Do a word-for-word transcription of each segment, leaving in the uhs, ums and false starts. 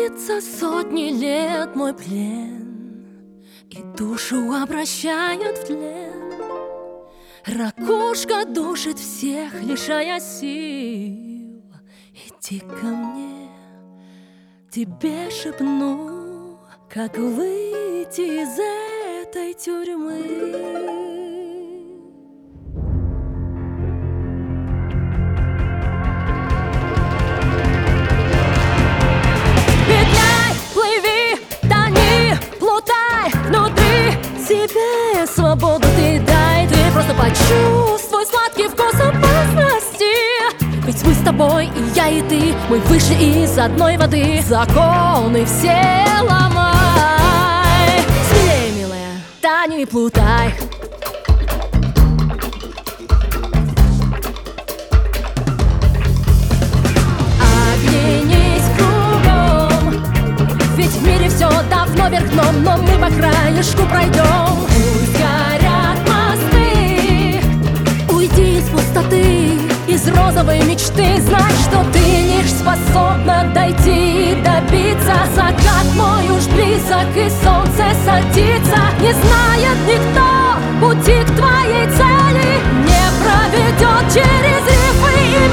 длится сотни лет мой плен, и душу обращают в тлен. Ракушка душит всех, лишая сил. Иди ко мне, тебе шепну, как выйти из этой тюрьмы. Себе свободу ты дай, ты просто почувствуй сладкий вкус опасности. Ведь мы с тобой, и я, и ты, мы выше из одной воды. Законы все ломай. Смелее, милая, тани и плутай. Оглянись кругом, ведь в мире все давно вверх дном, но мы по краешку пройдем. Пусть горят мосты, уйди из пустоты, из розовой мечты. Знай, что ты лишь способна дойти и добиться. Закат мой уж близок, и солнце садится. Не знает никто пути к твоей цели, не проведет через рифы и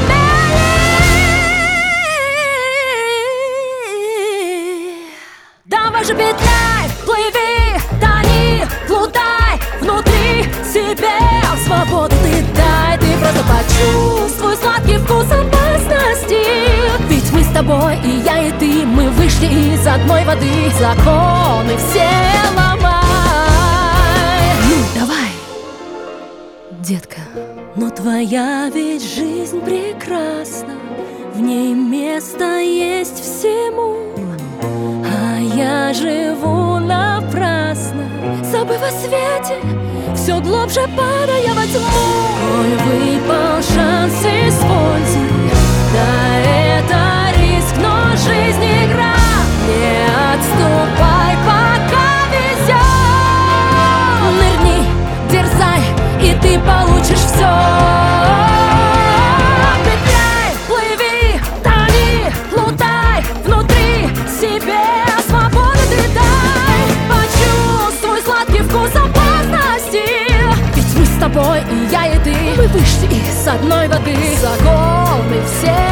мели. Давай же петляй, плыви, тони, плутай внутри себе. Свободу ты дай, ты просто почувствуй сладкий вкус опасности. Ведь мы с тобой, и я, и ты, мы вышли из одной воды. Законы все ломай. Ну, давай, детка. Но твоя ведь жизнь прекрасна, в ней место есть всему. Я живу напрасно, забыв о свете, все глубже падая во тьму. Коль выпал шанс, используй, да это риск, но жизнь игра. Не отступай, пока везет. Нырни, дерзай, и ты получишь все. И я, и ты, мы вышли из одной воды. Законы все